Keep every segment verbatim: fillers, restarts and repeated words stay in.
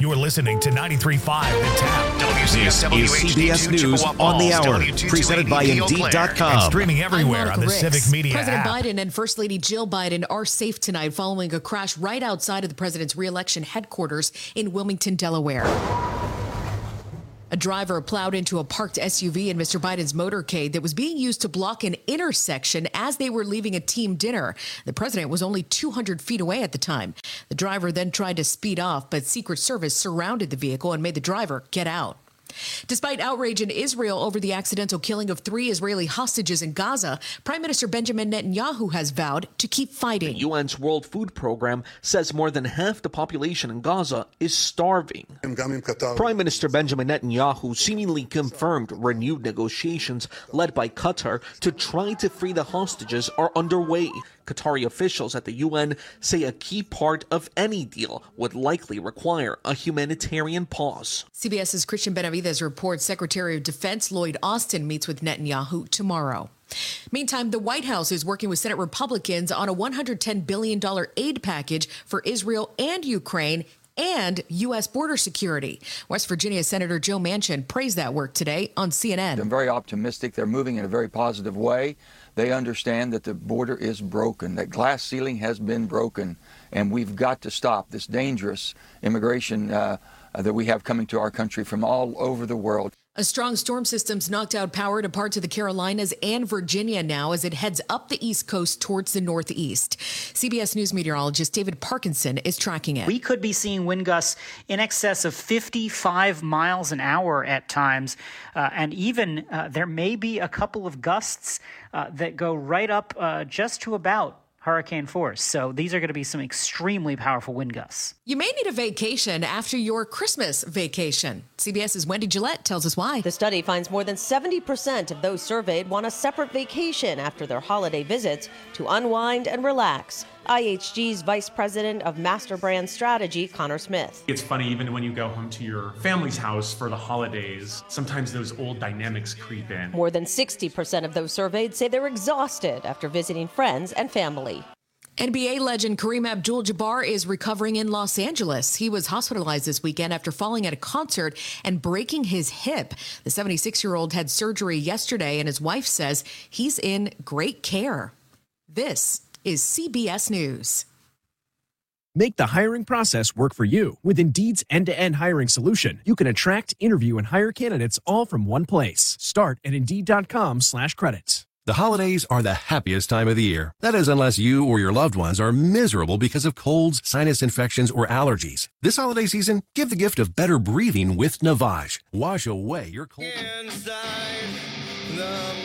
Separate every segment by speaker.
Speaker 1: You're listening to ninety-three point five The Tap. W C S W
Speaker 2: This is C B S News on the Hour, presented by Indeed dot com.
Speaker 1: And streaming everywhere on the
Speaker 3: Ricks.
Speaker 1: Civic Media
Speaker 3: President
Speaker 1: app.
Speaker 3: Biden and First Lady Jill Biden are safe tonight following a crash right outside of the president's re-election headquarters in Wilmington, Delaware. A driver plowed into a parked S U V in Mister Biden's motorcade that was being used to block an intersection as they were leaving a team dinner. The president was only two hundred feet away at the time. The driver then tried to speed off, but Secret Service surrounded the vehicle and made the driver get out. Despite outrage in Israel over the accidental killing of three Israeli hostages in Gaza, Prime Minister Benjamin Netanyahu has vowed to keep fighting.
Speaker 4: The U N's World Food Program says more than half the population in Gaza is starving. Prime Minister Benjamin Netanyahu seemingly confirmed renewed negotiations led by Qatar to try to free the hostages are underway. Qatari officials at the U N say a key part of any deal would likely require a humanitarian pause.
Speaker 3: CBS's Christian Benavidez reports Secretary of Defense Lloyd Austin meets with Netanyahu tomorrow. Meantime, the White House is working with Senate Republicans on a one hundred ten billion dollars aid package for Israel and Ukraine and U S border security. West Virginia Senator Joe Manchin praised that work today on C N N.
Speaker 5: I'm very optimistic. They're moving in a very positive way. They understand that the border is broken, that glass ceiling has been broken, and we've got to stop this dangerous immigration uh, that we have coming to our country from all over the world.
Speaker 3: A strong storm system's knocked out power to parts of the Carolinas and Virginia now as it heads up the East Coast towards the Northeast. C B S News meteorologist David Parkinson is tracking it.
Speaker 6: We could be seeing wind gusts in excess of fifty-five miles an hour at times. Uh, and even uh, there may be a couple of gusts uh, that go right up uh, just to about hurricane force. So these are going to be some extremely powerful wind gusts.
Speaker 3: You may need a vacation after your Christmas vacation. CBS's Wendy Gillette tells us why.
Speaker 7: The study finds more than seventy percent of those surveyed want a separate vacation after their holiday visits to unwind and relax. I H G's Vice President of Master Brand Strategy, Connor Smith.
Speaker 8: It's funny, even when you go home to your family's house for the holidays, sometimes those old dynamics creep in.
Speaker 7: More than sixty percent of those surveyed say they're exhausted after visiting friends and family.
Speaker 3: N B A legend Kareem Abdul-Jabbar is recovering in Los Angeles. He was hospitalized this weekend after falling at a concert and breaking his hip. The seventy-six-year-old had surgery yesterday, and his wife says he's in great care. This is C B S News.
Speaker 9: Make the hiring process work for you. With Indeed's end-to-end hiring solution, you can attract, interview, and hire candidates all from one place. Start at Indeed.com slash credits.
Speaker 10: The holidays are the happiest time of the year. That is, unless you or your loved ones are miserable because of colds, sinus infections, or allergies. This holiday season, give the gift of better breathing with Navage. Wash away your cold. Inside the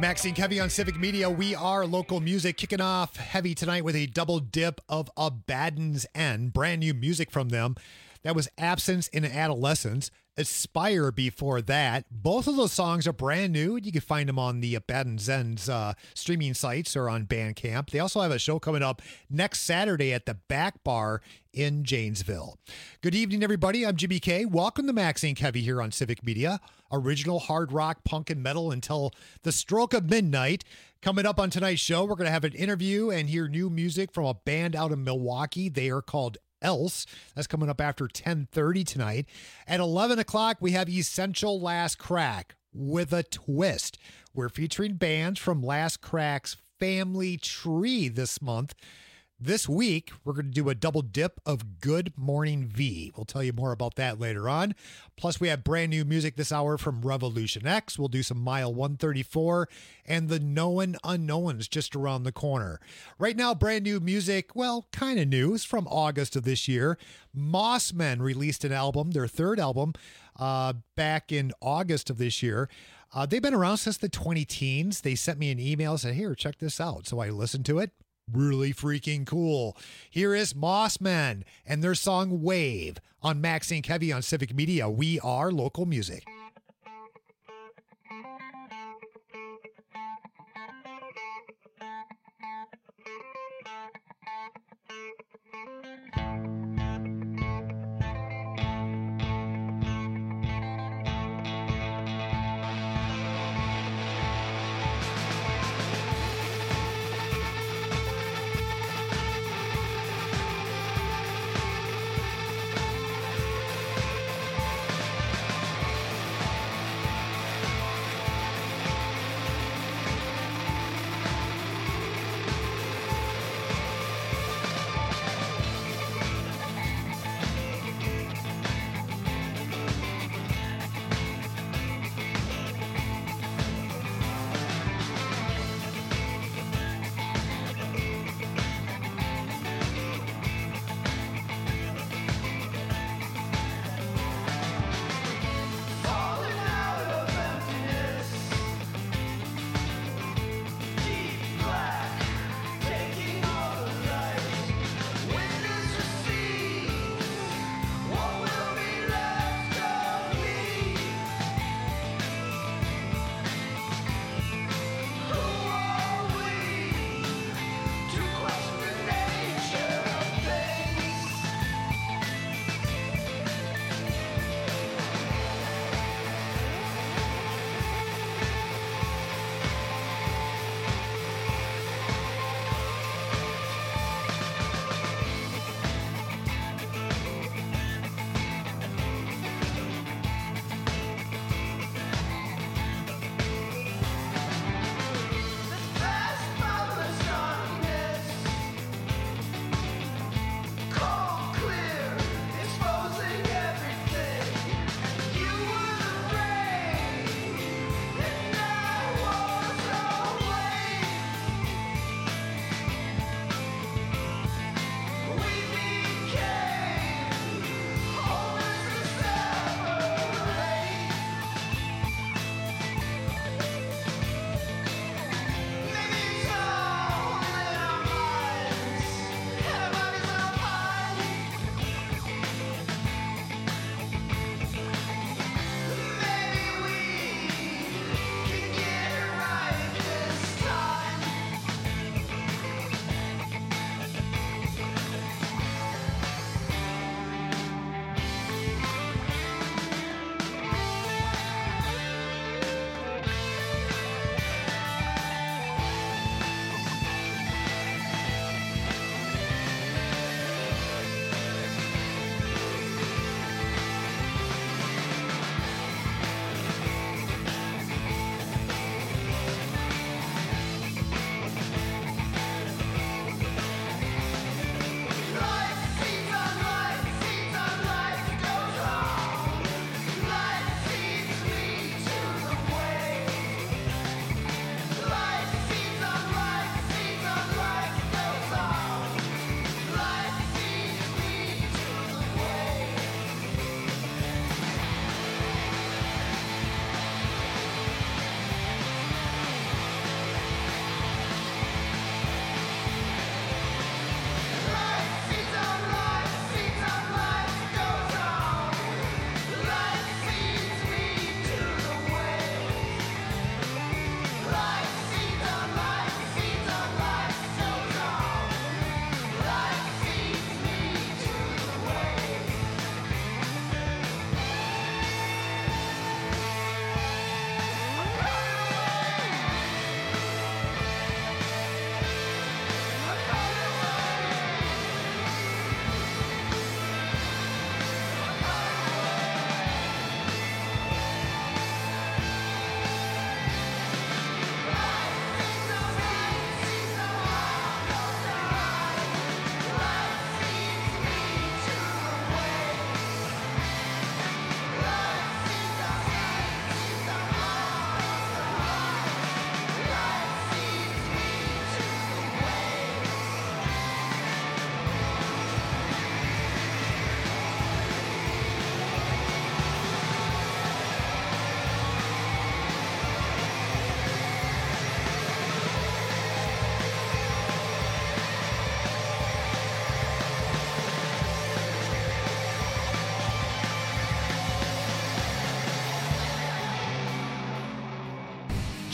Speaker 11: Maxine Kevy on Civic Media. We are local music, kicking off heavy tonight with a double dip of Abaddon's End. Brand new music from them. That was Absence in Adolescence. Aspire before that. Both of those songs are brand new. You can find them on the Abaddon's End's uh, streaming sites or on Bandcamp. They also have a show coming up next Saturday at the Back Bar in Janesville. Good evening, everybody. I'm Jimmy K. Welcome to Maxine Kevy here on Civic Media. Original hard rock, punk, and metal until the stroke of midnight. Coming up on tonight's show, we're going to have an interview and hear new music from a band out of Milwaukee. They are called Else. That's coming up after ten thirty tonight. At eleven o'clock, we have Essential Last Crack with a Twist. We're featuring bands from Last Crack's family tree this month. This week, we're going to do a double dip of Good Morning V. We'll tell you more about that later on. Plus, we have brand new music this hour from Revolution X. We'll do some Mile one thirty-four and the Known Unknowns just around the corner. Right now, brand new music, well, kind of new. It's from August of this year. Mossmen released an album, their third album, uh, back in August of this year. Uh, they've been around since the twenty teens. They sent me an email and said, here, check this out. So I listened to it. Really freaking cool. Here is Mossmen and their song Wave on Maxine Kevy on Civic Media. We are local music.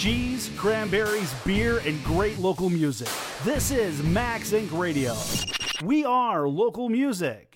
Speaker 12: cheese, cranberries, beer, and great local music. This is Max Incorporated. Radio. We are local music.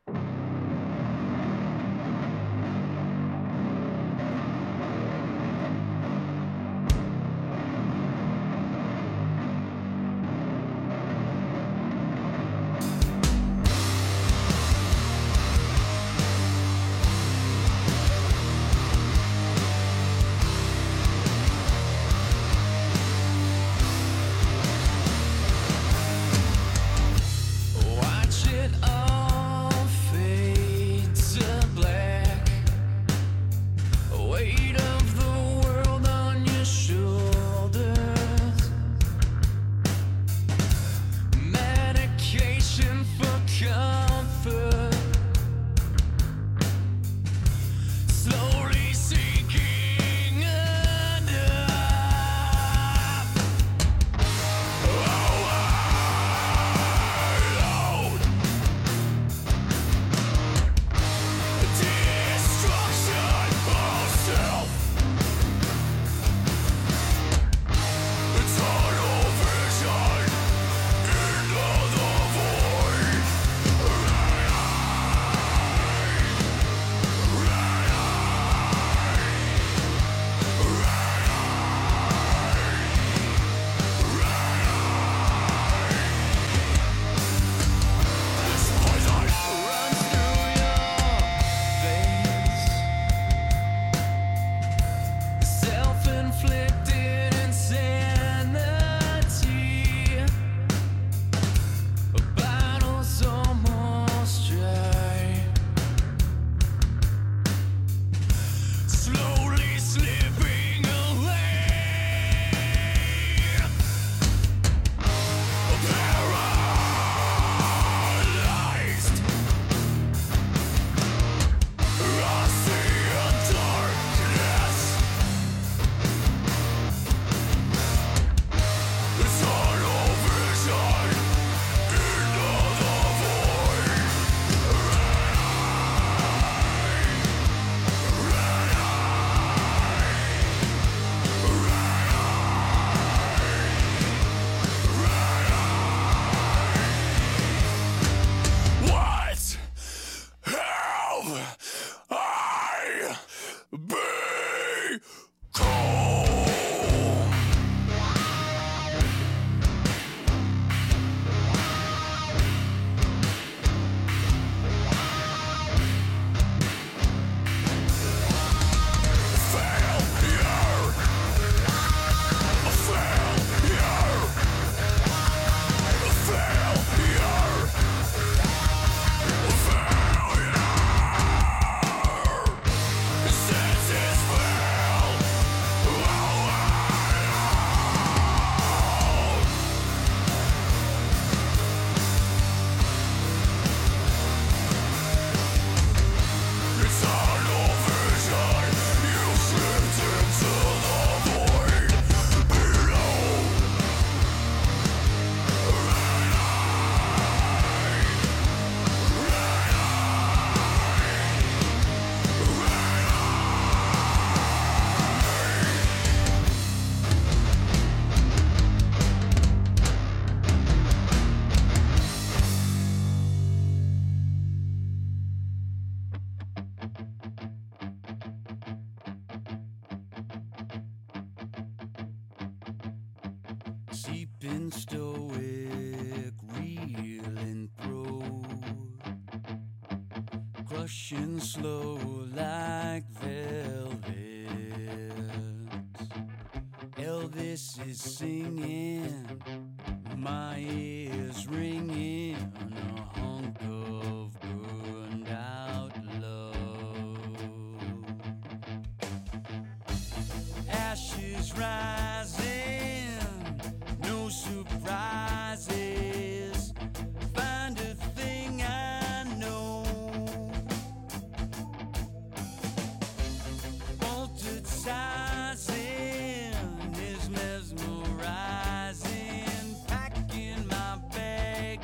Speaker 13: Seeping stoic, reeling through, crushing slow like velvet. Elvis is singing, my ears ringing, a hunk of burned out love. Ashes rising, no surprises, find a thing I know. Altered sizing is mesmerizing, packing my bag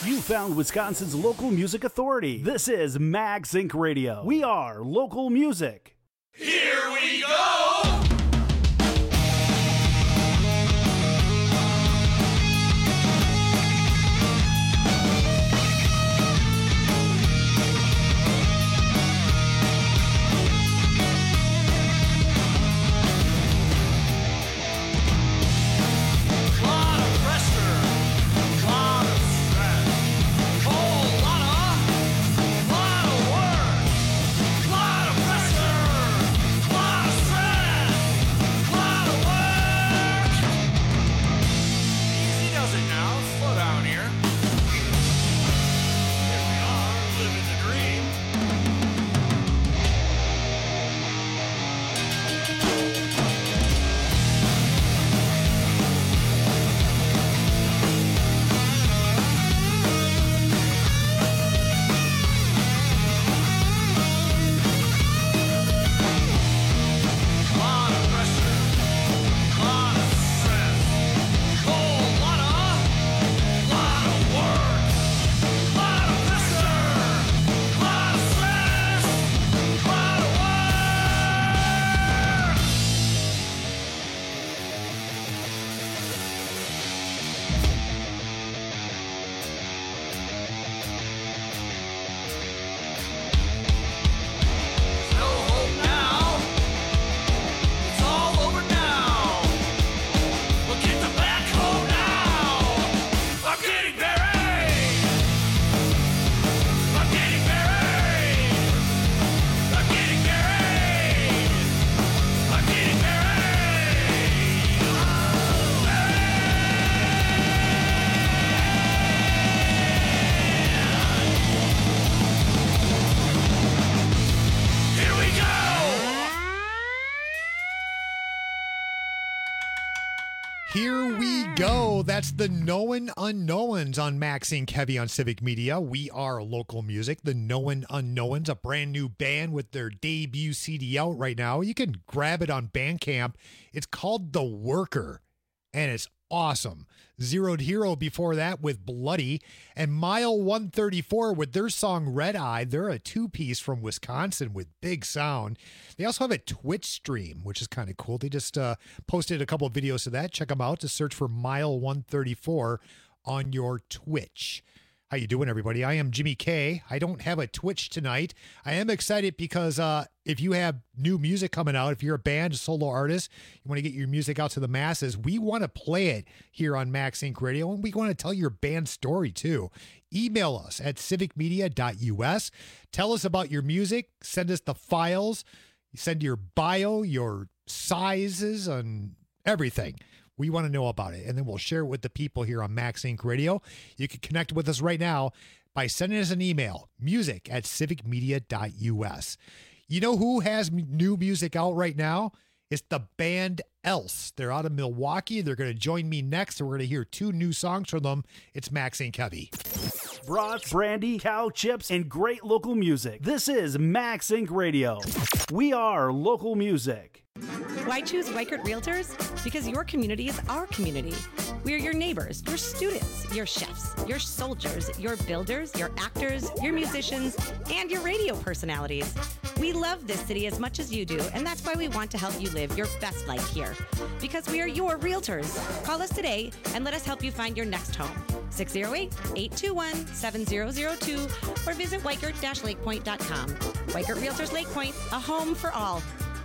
Speaker 12: You found Wisconsin's local music authority. This is Max Inc Radio. We are local music.
Speaker 13: Here we go!
Speaker 11: Here we go. That's the Known Unknowns on Max Inc Heavy on Civic Media. We are local music. The Known Unknowns, a brand new band with their debut C D out right now. You can grab it on Bandcamp. It's called The Worker, and it's awesome. Zeroed Hero before that with Bloody, and Mile one thirty-four with their song Red Eye. They're a two-piece from Wisconsin with big sound. They also have a Twitch stream, which is kind of cool. They just uh, posted a couple of videos of that. Check them out. Just search for Mile one thirty-four on your Twitch. How you doing, everybody? I am Jimmy K. I don't have a Twitch tonight. I am excited because uh, if you have new music coming out, if you're a band, a solo artist, you want to get your music out to the masses, we want to play it here on Max Inc Radio, and we want to tell your band story too. Email us at civic media dot u s. Tell us about your music. Send us the files. Send your bio, your sizes, and everything. We want to know about it, and then we'll share it with the people here on Max Inc Radio. You can connect with us right now by sending us an email, music at civic media dot u s. You know who has new music out right now? It's the band Else. They're out of Milwaukee. They're going to join me next, and we're going to hear two new songs from them. It's Max Inc Heavy.
Speaker 12: Brats, brandy, cow chips, and great local music. This is Max Inc Radio. We are local music.
Speaker 14: Why choose Weichert Realtors? Because your community is our community. We are your neighbors, your students, your chefs, your soldiers, your builders, your actors, your musicians, and your radio personalities. We love this city as much as you do, and that's why we want to help you live your best life here. Because we are your realtors. Call us today and let us help you find your next home. six oh eight, eight two one, seven oh oh two or visit weichert dash lake point dot com. Weichert Realtors Lake Point, a home for all.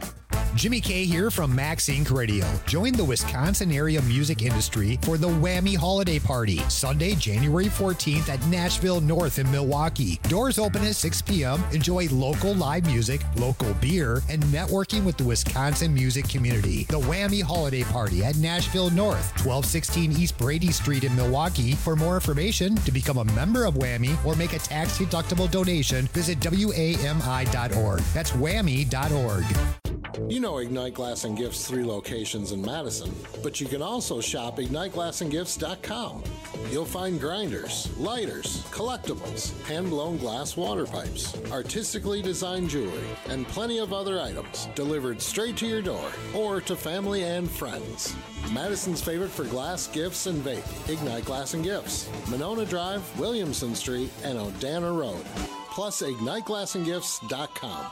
Speaker 11: Jimmy K here from Max Inc Radio. Join the Wisconsin area music industry for the Whammy Holiday Party, Sunday, January fourteenth at Nashville North in Milwaukee. Doors open at six p.m. Enjoy local live music, local beer, and networking with the Wisconsin music community. The Whammy Holiday Party at Nashville North, twelve sixteen East Brady Street in Milwaukee. For more information, to become a member of Whammy or make a tax-deductible donation, visit W A M I dot org. That's whammy dot org.
Speaker 15: You know Ignite Glass and Gifts' three locations in Madison, but you can also shop ignite glass and gifts dot com. You'll find grinders, lighters, collectibles, hand-blown glass water pipes, artistically designed jewelry, and plenty of other items delivered straight to your door or to family and friends. Madison's favorite for glass, gifts, and vape, Ignite Glass and Gifts, Monona Drive, Williamson Street, and Odana Road. Plus ignite glass and gifts dot com.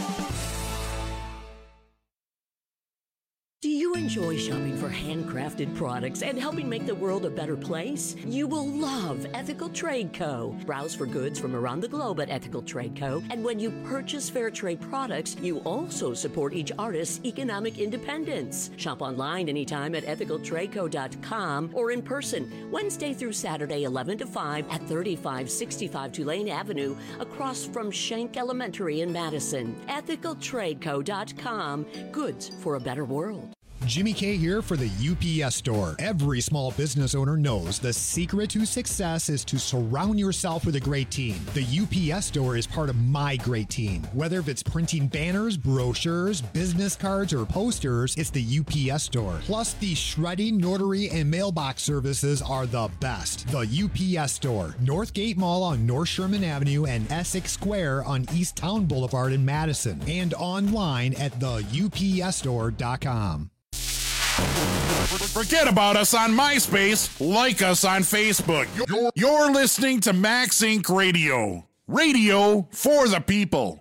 Speaker 16: Do you enjoy shopping for handcrafted products and helping make the world a better place? You will love Ethical Trade Co. Browse for goods from around the globe at Ethical Trade Co. And when you purchase fair trade products, you also support each artist's economic independence. Shop online anytime at ethical trade co dot com or in person Wednesday through Saturday, eleven to five at thirty-five sixty-five Tulane Avenue across from Schenck Elementary in Madison. ethical trade co dot com. Goods for a better world.
Speaker 11: Jimmy K here for the U P S Store. Every small business owner knows the secret to success is to surround yourself with a great team. The U P S Store is part of my great team. Whether if it's printing banners, brochures, business cards, or posters, it's the U P S Store. Plus, the shredding, notary, and mailbox services are the best. The U P S Store. Northgate Mall on North Sherman Avenue and Essex Square on East Town Boulevard in Madison. And online at the U P S store dot com.
Speaker 17: Forget about us on MySpace. Like us on Facebook. You're, you're listening to Max Inc Radio. Radio for the people.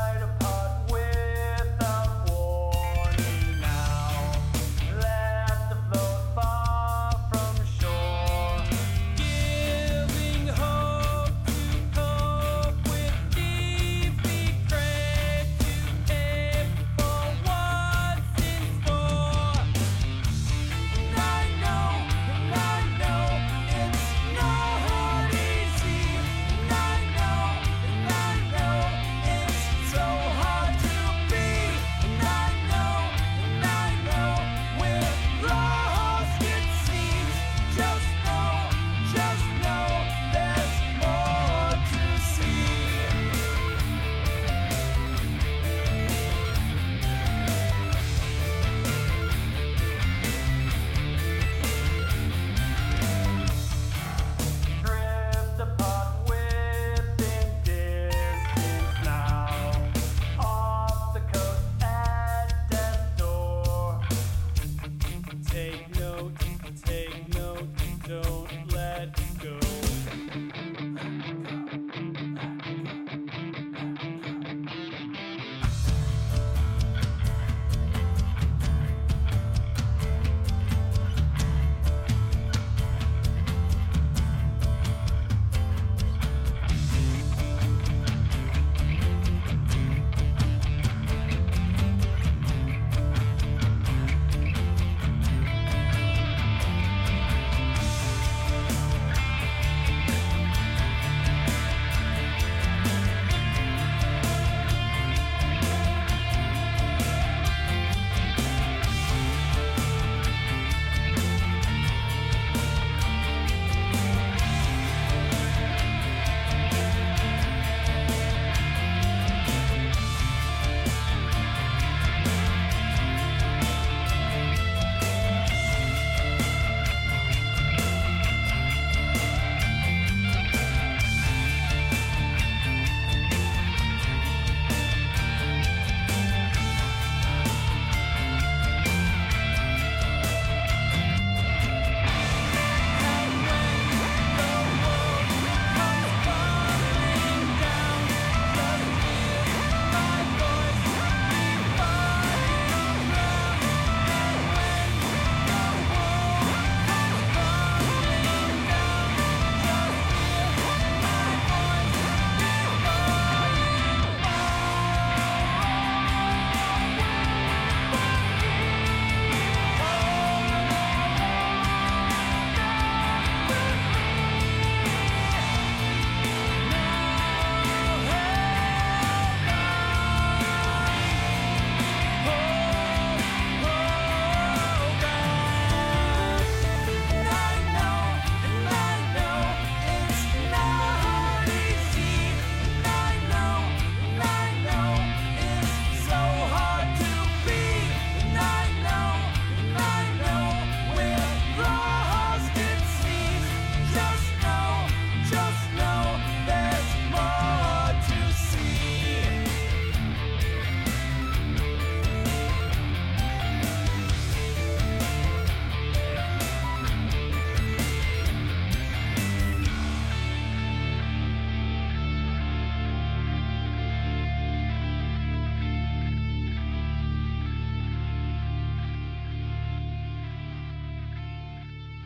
Speaker 13: Without warning now, left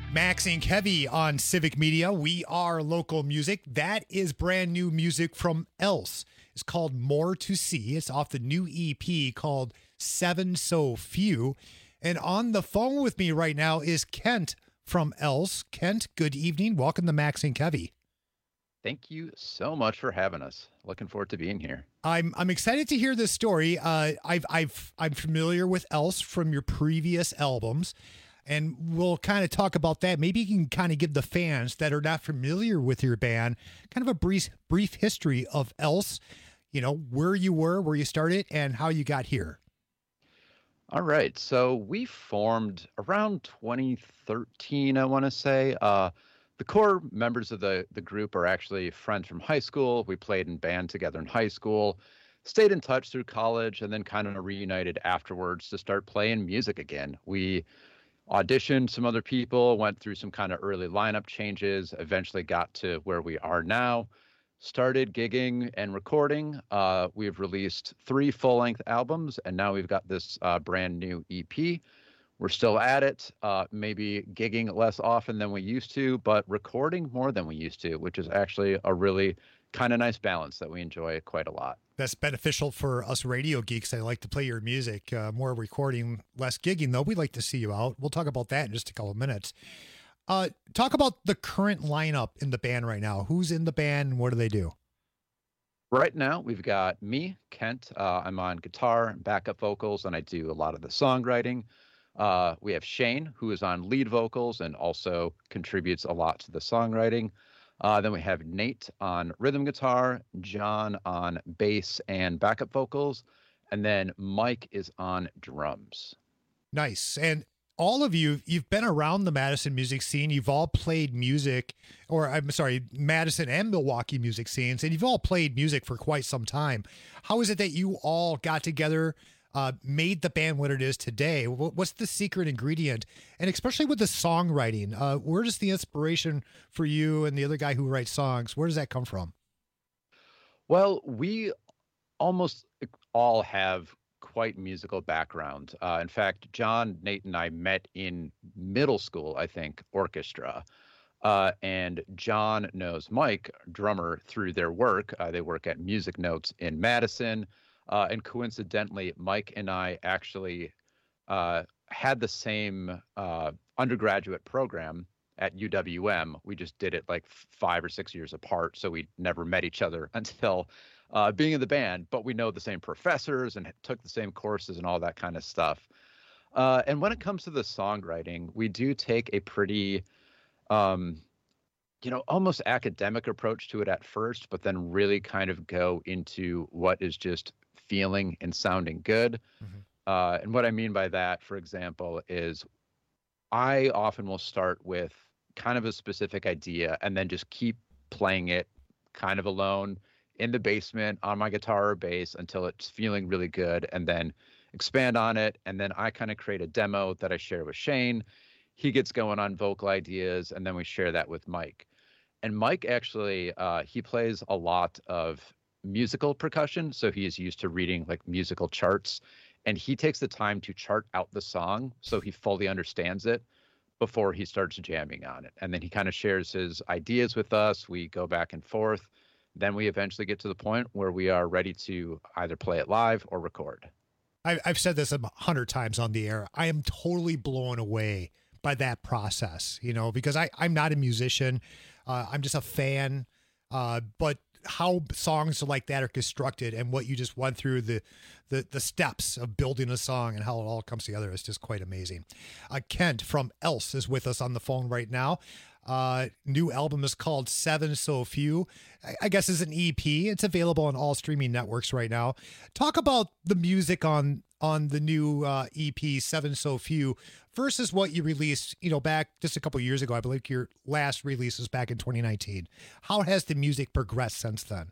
Speaker 11: Maxing Heavy on Civic Media. We are local music. That is brand new music from Else. It's called More to See. It's off the new E P called Seven So Few. And on the phone with me right now is Kent from Else. Kent, good evening. Welcome to Maxing Heavy.
Speaker 18: Thank you so much for having us. Looking forward to being here.
Speaker 11: I'm I'm excited to hear this story. Uh, I've I've I'm familiar with Else from your previous albums. And we'll kind of talk about that. Maybe you can kind of give the fans that are not familiar with your band kind of a brief brief history of Else, you know, where you were, where you started, and how you got here.
Speaker 18: All right. So we formed around twenty thirteen, I want to say. Uh, the core members of the, the group are actually friends from high school. We played in band together in high school, stayed in touch through college, and then kind of reunited afterwards to start playing music again. We auditioned some other people, went through some kind of early lineup changes, eventually got to where we are now, started gigging and recording. Uh, we've released three full-length albums, and now we've got this uh, brand new E P. We're still at it, uh, maybe gigging less often than we used to, but recording more than we used to, which is actually a really kind of nice balance that we enjoy quite a lot.
Speaker 11: That's beneficial for us radio geeks. I like to play your music, uh, more recording, less gigging, though. We'd like to see you out. We'll talk about that in just a couple of minutes. Uh, talk about the current lineup in the band right now. Who's in the band and what do they do?
Speaker 18: Right now, we've got me, Kent. Uh, I'm on guitar and backup vocals, and I do a lot of the songwriting. Uh, we have Shane, who is on lead vocals and also contributes a lot to the songwriting. Uh, then we have Nate on rhythm guitar, John on bass and backup vocals, and then Mike is on drums.
Speaker 11: Nice. And all of you, you've been around the Madison music scene. You've all played music, or I'm sorry, Madison and Milwaukee music scenes, and you've all played music for quite some time. How is it that you all got together, uh, made the band what it is today? What's the secret ingredient? And especially with the songwriting, uh, where does the inspiration for you and the other guy who writes songs, where does that come from?
Speaker 18: Well, we almost all have quite musical background. Uh, in fact, John, Nate, and I met in middle school, I think, orchestra. Uh, and John knows Mike, drummer, through their work. Uh, they work at Music Notes in Madison. Uh, and coincidentally, Mike and I actually uh, had the same uh, undergraduate program at U W M. We just did it like five or six years apart, so we never met each other until uh, being in the band. But we know the same professors and took the same courses and all that kind of stuff. Uh, and when it comes to the songwriting, we do take a pretty, um, you know, almost academic approach to it at first, but then really kind of go into what is just feeling and sounding good. Mm-hmm. Uh, and what I mean by that, for example, is I often will start with kind of a specific idea and then just keep playing it kind of alone in the basement on my guitar or bass until it's feeling really good, and then expand on it. And then I kind of create a demo that I share with Shane. He gets going on vocal ideas, and then we share that with Mike. And Mike actually, uh, he plays a lot of musical percussion, so he is used to reading like musical charts, and he takes the time to chart out the song so he fully understands it before he starts jamming on it. And then he kind of shares his ideas with us. We go back and forth. Then we eventually get to the point where we are ready to either play it live or record.
Speaker 11: I've said this a hundred times on the air. I am totally blown away by that process, you know, because I, I'm not a musician. Uh, I'm just a fan. Uh, but how songs like that are constructed and what you just went through, the, the, the steps of building a song and how it all comes together is just quite amazing. Uh, Kent from Else is with us on the phone right now. Uh, new album is called Seven So Few. I, I guess it's an E P. It's available on all streaming networks right now. Talk about the music on on the new uh, E P Seven So Few versus what you released, you know, back just a couple years ago. I believe your last release was back in twenty nineteen. How has the music progressed since then?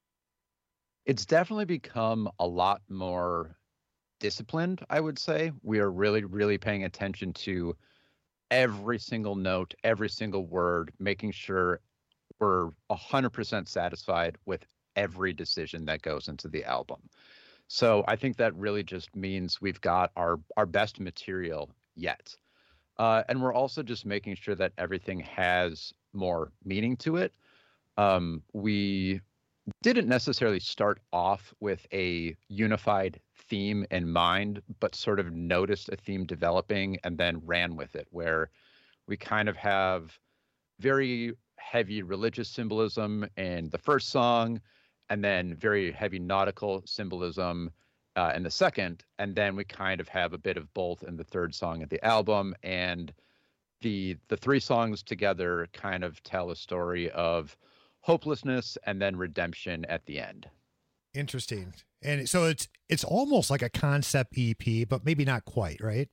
Speaker 18: It's definitely become a lot more disciplined, I would say. We are really, really paying attention to every single note, every single word, making sure we're one hundred percent satisfied with every decision that goes into the album. So I think that really just means we've got our, our best material yet. Uh, and we're also just making sure that everything has more meaning to it. Um, we didn't necessarily start off with a unified theme in mind, but sort of noticed a theme developing and then ran with it, where we kind of have very heavy religious symbolism in the first song, and then very heavy nautical symbolism uh, in the second, and then we kind of have a bit of both in the third song of the album. And the the three songs together kind of tell a story of hopelessness and then redemption at the end.
Speaker 11: Interesting. And so it's it's almost like a concept E P, but maybe not quite, right?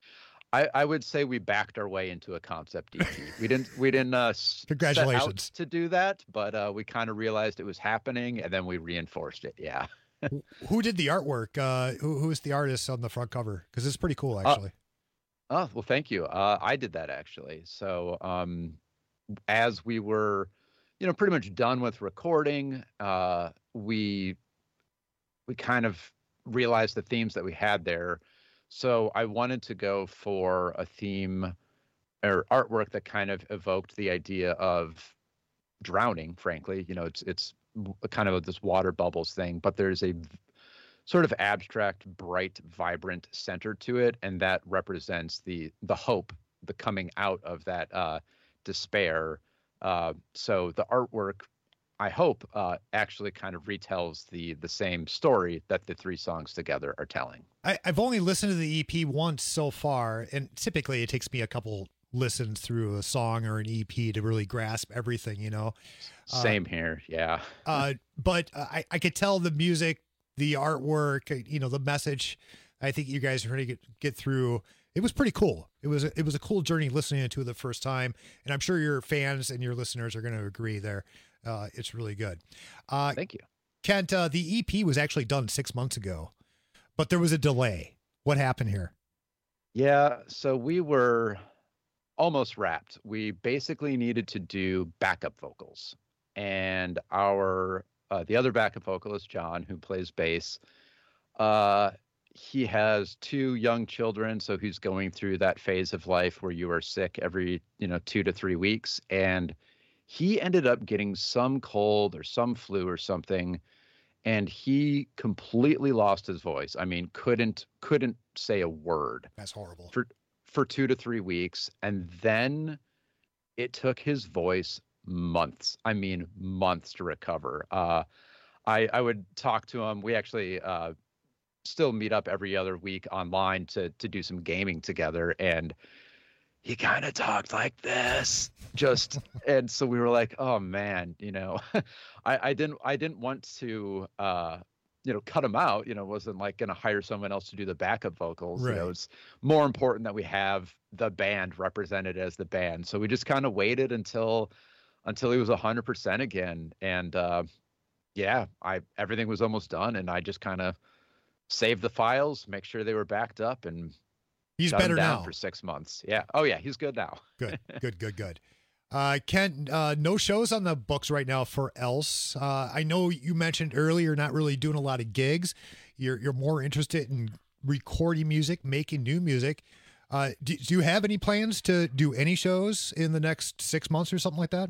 Speaker 18: I, I would say we backed our way into a concept E P. We didn't we didn't uh,
Speaker 11: Congratulations.
Speaker 18: set out to do that, but uh, we kind of realized it was happening, and then we reinforced it. Yeah.
Speaker 11: Who did the artwork? Uh, who who is the artist on the front cover? Because it's pretty cool, actually.
Speaker 18: Uh, oh well, thank you. Uh, I did that actually. So um, as we were, you know, pretty much done with recording, uh, we we kind of realized the themes that we had there. So I wanted to go for a theme or artwork that kind of evoked the idea of drowning, frankly. You know, it's it's kind of this water bubbles thing, but there's a sort of abstract, bright, vibrant center to it, and that represents the the hope, the coming out of that uh, despair. Uh, so the artwork, I hope, uh, actually kind of retells the the same story that the three songs together are telling.
Speaker 11: I, I've only listened to the E P once so far, and typically it takes me a couple listens through a song or an E P to really grasp everything, you know.
Speaker 18: Same
Speaker 11: uh,
Speaker 18: here, yeah.
Speaker 11: uh, but I, I could tell the music, the artwork, you know, the message. I think you guys are going to get get through. It was pretty cool. It was a, it was a cool journey listening to it the first time, and I'm sure your fans and your listeners are going to agree there. Uh, it's really good. Uh,
Speaker 18: Thank you.
Speaker 11: Kent, uh, the E P was actually done six months ago, but there was a delay. What happened here?
Speaker 18: Yeah, so we were almost wrapped. We basically needed to do backup vocals. And our uh, the other backup vocalist, John, who plays bass, uh, he has two young children, so he's going through that phase of life where you are sick every, you know, two to three weeks. And he ended up getting some cold or some flu or something, and he completely lost his voice. I mean, couldn't couldn't say a word.
Speaker 11: That's horrible.
Speaker 18: For for two to three weeks, and then it took his voice months. I mean, months to recover. Uh, I I would talk to him. We actually uh, still meet up every other week online to to do some gaming together, and he kind of talked like this, just, and so we were like, oh man, you know, I, I didn't, I didn't want to, uh, you know, cut him out. You know, wasn't like going to hire someone else to do the backup vocals.
Speaker 11: Right.
Speaker 18: You know, it's more important that we have the band represented as the band. So we just kind of waited until, until he was a hundred percent again. And, uh, yeah, I, everything was almost done, and I just kind of saved the files, make sure they were backed up, and
Speaker 11: he's
Speaker 18: better
Speaker 11: now
Speaker 18: for six months. Yeah. Oh yeah. He's good now.
Speaker 11: Good, good, good, good. Uh, Kent, uh, no shows on the books right now for Else. Uh, I know you mentioned earlier, not really doing a lot of gigs. You're, you're more interested in recording music, making new music. Uh, do, do you have any plans to do any shows in the next six months or something like that?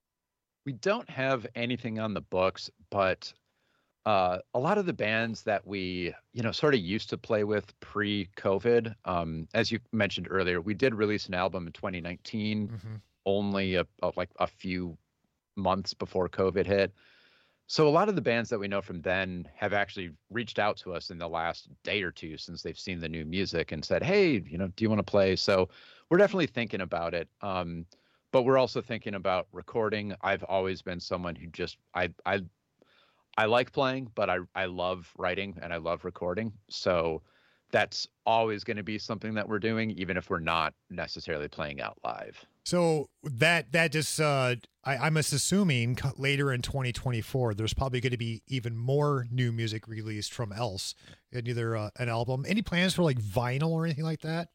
Speaker 18: We don't have anything on the books, but Uh, a lot of the bands that we, you know, sort of used to play with pre-COVID, um, as you mentioned earlier, we did release an album in twenty nineteen,
Speaker 11: mm-hmm.
Speaker 18: only a, a, like a few months before COVID hit. So a lot of the bands that we know from then have actually reached out to us in the last day or two since they've seen the new music and said, hey, you know, do you want to play? So we're definitely thinking about it. Um, but we're also thinking about recording. I've always been someone who just, I, I, I like playing, but I, I love writing and I love recording. So that's always going to be something that we're doing, even if we're not necessarily playing out live.
Speaker 11: So that that just, uh, I, I'm just assuming later in twenty twenty-four, there's probably going to be even more new music released from Else in either uh, an album. Any plans for like vinyl or anything like that?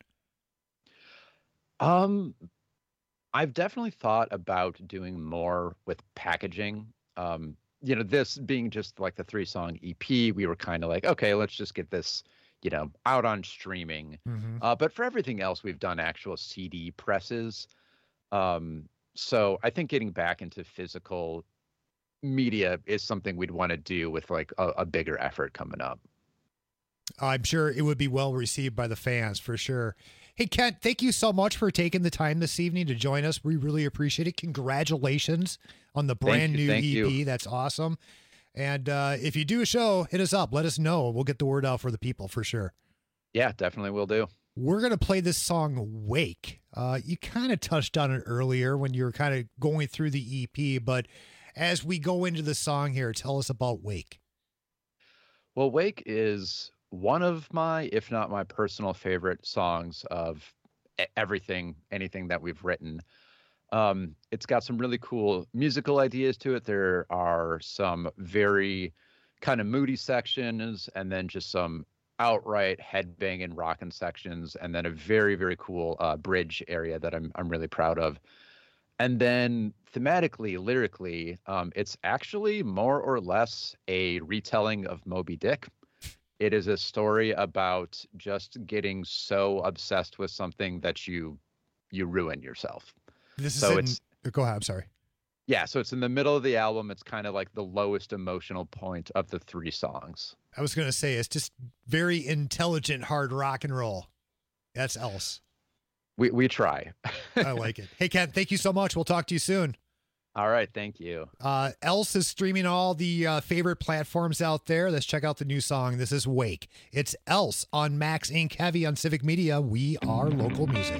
Speaker 18: Um, I've definitely thought about doing more with packaging. Um, you know, this being just like the three song E P, we were kind of like, okay, let's just get this, you know, out on streaming.
Speaker 11: Mm-hmm.
Speaker 18: Uh, but for everything else, we've done actual C D presses. Um, so I think getting back into physical media is something we'd want to do with like a, a bigger effort coming up.
Speaker 11: I'm sure it would be well received by the fans for sure. Hey, Kent, thank you so much for taking the time this evening to join us. We really appreciate it. Congratulations on the brand new E P.
Speaker 18: You.
Speaker 11: That's awesome. And uh, if you do a show, hit us up. Let us know. We'll get the word out for the people for sure.
Speaker 18: Yeah, definitely will do.
Speaker 11: We're going to play this song, Wake. Uh, you kind of touched on it earlier when you were kind of going through the E P, but as we go into the song here, tell us about Wake.
Speaker 18: Well, Wake is one of my, if not my personal favorite songs of everything, anything that we've written. Um, it's got some really cool musical ideas to it. There are some very kind of moody sections, and then just some outright headbanging rockin' sections, and then a very, very cool uh, bridge area that I'm I'm really proud of. And then thematically, lyrically, um, it's actually more or less a retelling of Moby Dick. It is a story about just getting so obsessed with something that you you ruin yourself.
Speaker 11: This
Speaker 18: so
Speaker 11: is in,
Speaker 18: it's
Speaker 11: go ahead. I'm sorry.
Speaker 18: Yeah, so it's in the middle of the album. It's kind of like the lowest emotional point of the three songs.
Speaker 11: I was going to say it's just very intelligent hard rock and roll. That's Else.
Speaker 18: We we try.
Speaker 11: I like it. Hey, Ken, thank you so much. We'll talk to you soon.
Speaker 18: All right, thank you.
Speaker 11: Uh, Else is streaming all the uh, favorite platforms out there. Let's check out the new song. This is Wake. It's Else on Max Incorporated. Heavy on Civic Media. We are local music.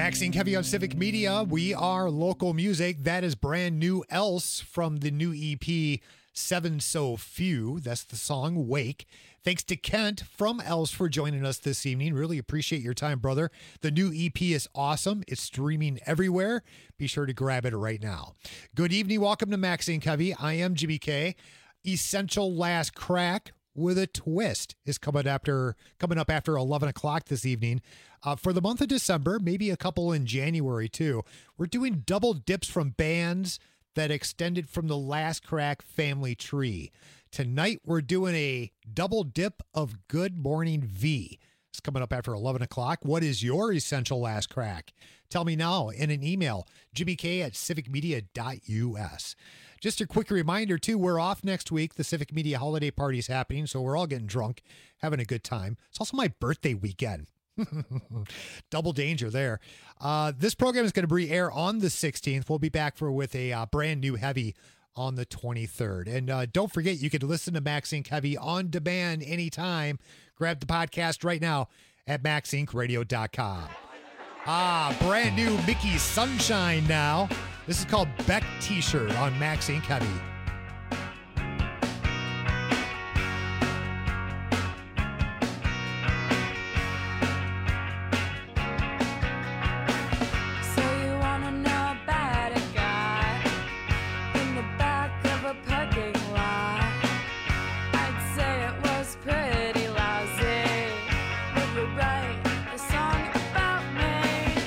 Speaker 11: Maxine Kevy on Civic Media. We are local music. That is brand new Else from the new E P Seven So Few. That's the song Wake. Thanks to Kent from Else for joining us this evening. Really appreciate your time, brother. The new E P is awesome. It's streaming everywhere. Be sure to grab it right now. Good evening. Welcome to Maxine Kevy. I am Jimmy K. Essential Last Crack with a Twist is coming after coming up after eleven o'clock this evening. Uh, for the month of December, maybe a couple in January too. We're doing double dips from bands that extended from the Last Crack family tree. Tonight, we're doing a double dip of Good Morning V. It's coming up after eleven o'clock. What is your essential last crack? Tell me now in an email, jimmy k at civic media dot u s. Just a quick reminder, too, we're off next week. The Civic Media holiday party is happening, so we're all getting drunk, having a good time. It's also my birthday weekend. Double danger there. Uh, this program is going to re-air on the sixteenth. We'll be back for with a uh, brand new heavy on the twenty-third. And uh, don't forget, you can listen to Max Inc Heavy on demand anytime. Grab the podcast right now at max inc radio dot com. Ah, brand new Mickey Sunshine now. This is called Beck T-shirt on Max Inc Heavy.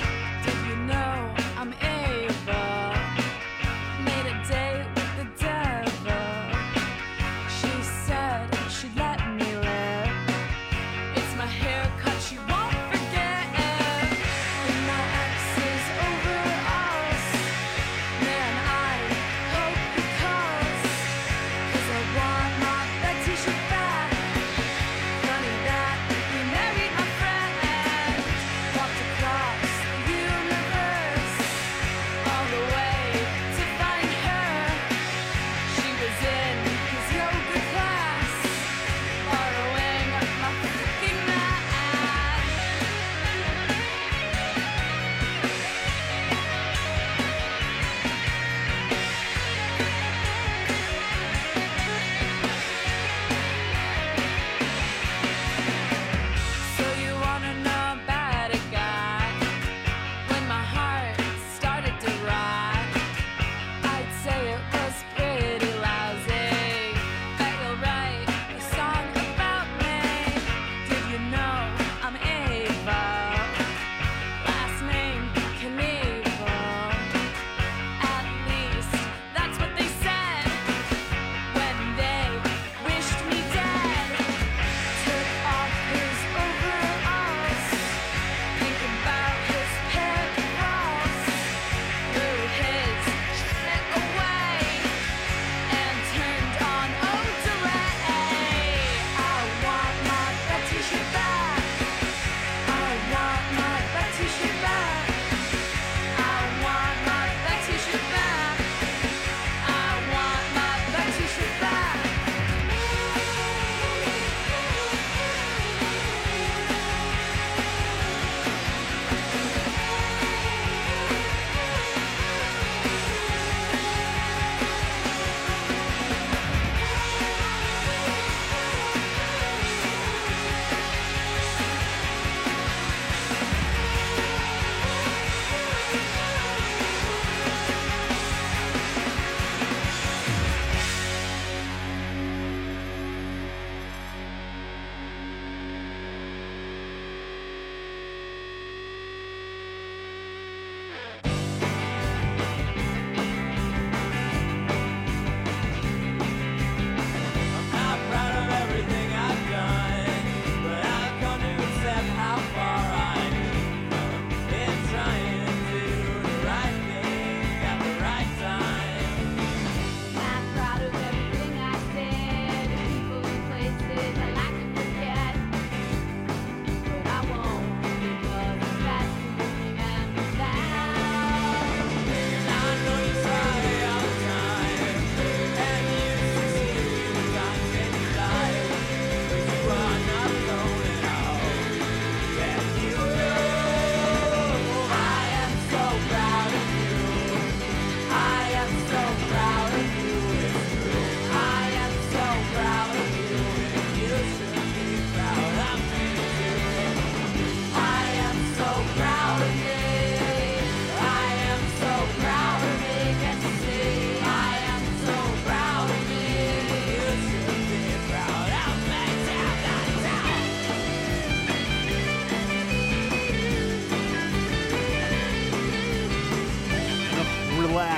Speaker 19: Made a date with the devil.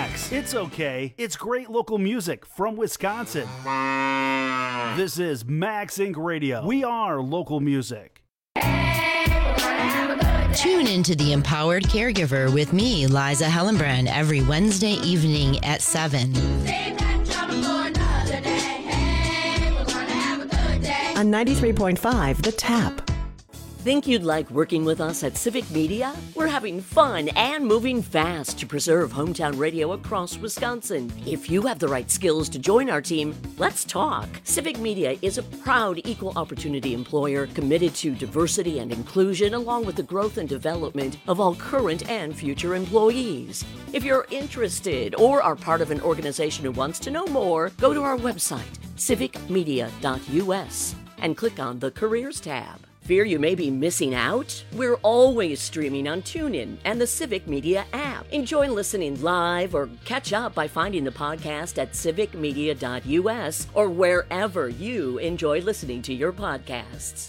Speaker 12: Relax. It's okay. It's great local music from Wisconsin. This is Max Incorporated. Radio. We are local music.
Speaker 19: Tune into The Empowered Caregiver with me, Liza Hellenbrand, every Wednesday evening at seven.
Speaker 20: On ninety-three point five, The Tap.
Speaker 16: Think you'd like working with us at Civic Media? We're having fun and moving fast to preserve hometown radio across Wisconsin. If you have the right skills to join our team, let's talk. Civic Media is a proud equal opportunity employer committed to diversity and inclusion, along with the growth and development of all current and future employees. If you're interested or are part of an organization who wants to know more, go to our website, civic media dot u s, and click on the Careers tab. Fear you may be missing out? We're always streaming on TuneIn and the Civic Media app. Enjoy listening live or catch up by finding the podcast at civic media dot u s or wherever you enjoy listening to your podcasts.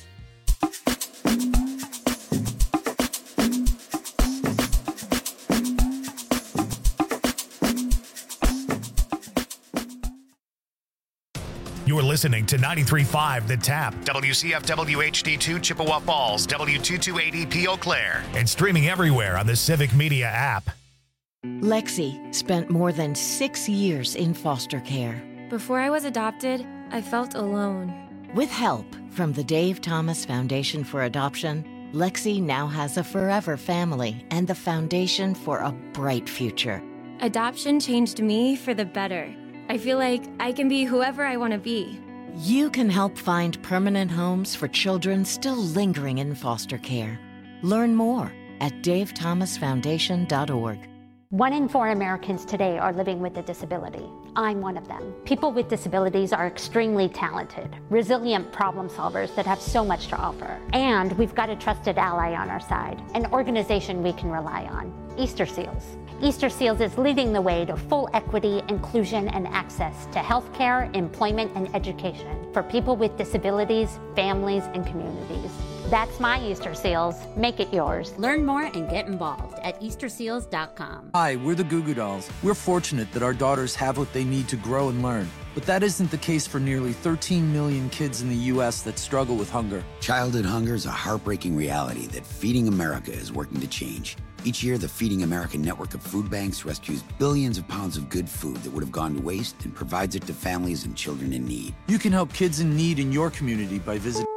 Speaker 1: You're listening to ninety-three point five The Tap, W C F W H D two Chippewa Falls, W two two eight E P Eau Claire, and streaming everywhere on the Civic Media app.
Speaker 21: Lexi spent more than six years in foster care.
Speaker 22: Before I was adopted, I felt alone.
Speaker 21: With help from the Dave Thomas Foundation for Adoption, Lexi now has a forever family and the foundation for a bright future.
Speaker 22: Adoption changed me for the better. I feel like I can be whoever I want to be.
Speaker 21: You can help find permanent homes for children still lingering in foster care. Learn more at dave thomas foundation dot org.
Speaker 23: One in four Americans today are living with a disability. I'm one of them. People with disabilities are extremely talented, resilient problem solvers that have so much to offer. And we've got a trusted ally on our side, an organization we can rely on, Easter Seals. Easter Seals is leading the way to full equity, inclusion, and access to healthcare, employment, and education for people with disabilities, families, and communities. That's my Easter Seals. Make it yours.
Speaker 24: Learn more and get involved at easter seals dot com.
Speaker 25: Hi, we're the Goo Goo Dolls. We're fortunate that our daughters have what they need to grow and learn. But that isn't the case for nearly thirteen million kids in the U S that struggle with hunger.
Speaker 26: Childhood hunger is a heartbreaking reality that Feeding America is working to change. Each year, the Feeding America network of food banks rescues billions of pounds of good food that would have gone to waste and provides it to families and children in need.
Speaker 25: You can help kids in need in your community by visiting